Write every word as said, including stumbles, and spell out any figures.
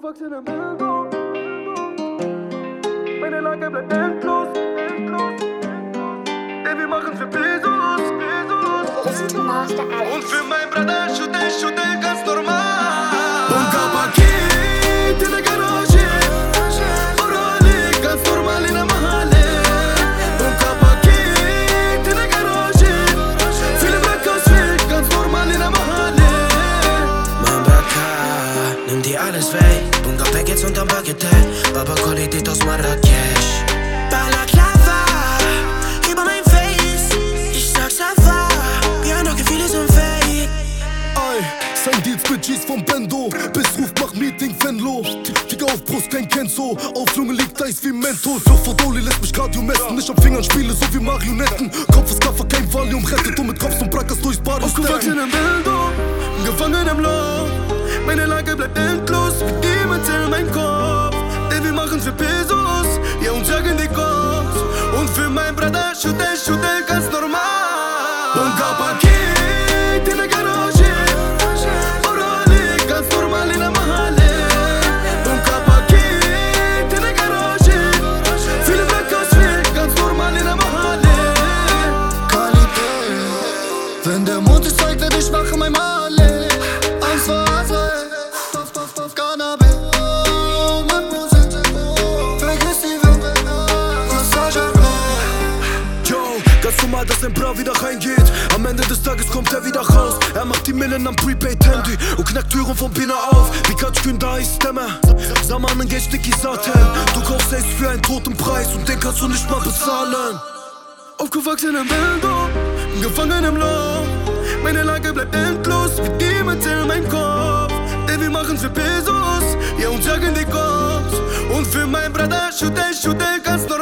Aufgewachsen im Bildung. Meine Lage bleibt endlos. Denn wir machen für Pesos. Listen to Master Alex. Und für mein Bruder schütte, schütte ganz normal. Und Paket in der Garage. Morale, ganz normal in der Mahalle. Und Paket in der Garage. Viele Blackouts weg, ganz normal in der Mahalle. Mein Baka, nimm dir alles weg. Bunga Packets unterm Baguette. Baba Qualität aus Marrakesch. Balaklava, über mein Face. Ich sag's einfach, ja, noch Gefühle sind fake. Ey, sein Deals mit G's vom Bendo. Bis Ruf, mach Meeting, Venlo. Fick auf Brust, kein Kenzo. Auf Lunge liegt Eis wie Mentos. Fluch vor Dolly lässt mich Cardio messen. Nicht am Fingern spiele, so wie Marionetten. Kopf ist Kaffer, kein Valium rettet. Und mit Drops und Brackers durchs Bad Aufgewachsen im Bildung, gefangen im Loch. Meine Lage bleibt endlos, mit Demons in mein Kopf. Denn wir machen für Pesos, ja und jagen die Cops. Und für mein Bruder schütte, schütte ganz normal. Und Paket in der Garage. Morale, ganz normal in der Mahalle. Und Paket in der Garage. Viele Blackouts weg, ganz normal in der Mahalle. Qualität. Wenn der Mond es zeigt, werd ich machen mein Male. Eins vor Azrael. Puff, puff, puff, Cannabis. Oh, mit Musik. Vergiss die Welt. Massage. Yo, ganz normal, dass ein Bra wieder reingeht. Am Ende des Tages kommt er wieder raus. Er macht die Millen am Prepaid-Handy und knackt Türen vom Pina auf. Wie Katschkün da ist Stimme. Zamanın geçti ki zaten. Du kaufst Ace für einen toten Preis und den kannst du nicht mal bezahlen. Aufgewachsen im Bildung, gefangen im Loch. Meine Lage bleibt endlos, mit Demons in mein Kopf. Denn wir machen für Pesos, ja und jagen die Cops. Und für mein Bruder schütte, schütte ganz normal.